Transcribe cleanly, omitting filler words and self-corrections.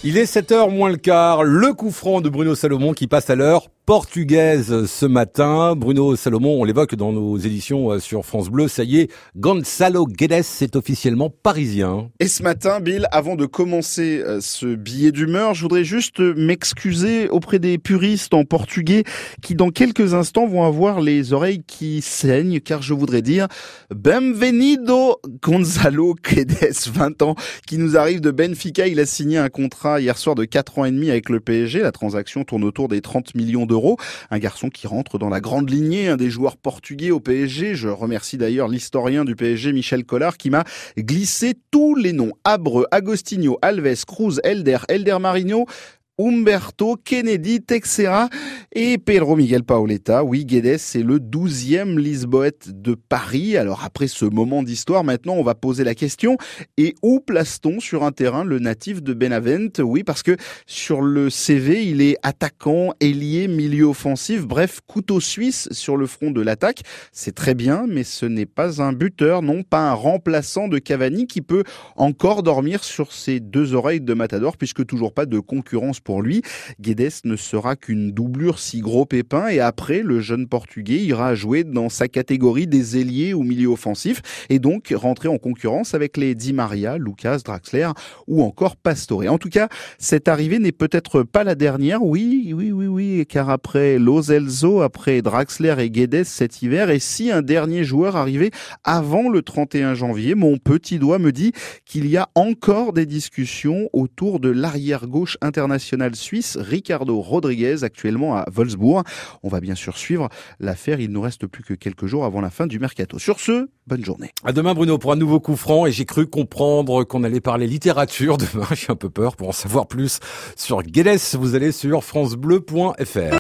Il est 7h moins le quart, le coup franc de Bruno Salomon qui passe à l'heure portugaise ce matin. Bruno Salomon, on l'évoque dans nos éditions sur France Bleu, ça y est, Gonçalo Guedes est officiellement parisien. Et ce matin, Bill, avant de commencer ce billet d'humeur, je voudrais juste m'excuser auprès des puristes en portugais qui dans quelques instants vont avoir les oreilles qui saignent, car je voudrais dire Bem-vindo Gonçalo Guedes, 20 ans, qui nous arrive de Benfica. Il a signé un contrat hier soir de 4 ans et demi avec le PSG. La transaction tourne autour des 30 millions d'euros. Un garçon qui rentre dans la grande lignée des joueurs portugais au PSG. Je remercie d'ailleurs l'historien du PSG, Michel Collard, qui m'a glissé tous les noms. Abreu, Agostinho, Alves, Cruz, Elder Marinho, Humberto, Kennedy, Teixeira et Pedro Miguel Paoletta. Oui, Guedes, c'est le 12e Lisboète de Paris. Alors après ce moment d'histoire, maintenant on va poser la question. Et où place-t-on sur un terrain le natif de Benavente? Oui, parce que sur le CV, il est attaquant, ailier, milieu offensif, bref, couteau suisse sur le front de l'attaque. C'est très bien, mais ce n'est pas un buteur, non, pas un remplaçant de Cavani qui peut encore dormir sur ses deux oreilles de matador, puisque toujours pas de concurrence pour lui. Guedes ne sera qu'une doublure si gros pépin, et après, le jeune Portugais ira jouer dans sa catégorie des ailiers ou milieux offensifs, et donc rentrer en concurrence avec les Di Maria, Lucas, Draxler ou encore Pastore. En tout cas, cette arrivée n'est peut-être pas la dernière, oui, car après Lo Celso, après Draxler et Guedes cet hiver, et si un dernier joueur arrivait avant le 31 janvier, mon petit doigt me dit qu'il y a encore des discussions autour de l'arrière-gauche international suisse Ricardo Rodriguez, actuellement à Wolfsburg. On va bien sûr suivre l'affaire. Il nous reste plus que quelques jours avant la fin du mercato. Sur ce, bonne journée. À demain Bruno pour un nouveau coup franc, et j'ai cru comprendre qu'on allait parler littérature demain. J'ai un peu peur. Pour en savoir plus sur Guedes, vous allez sur francebleu.fr.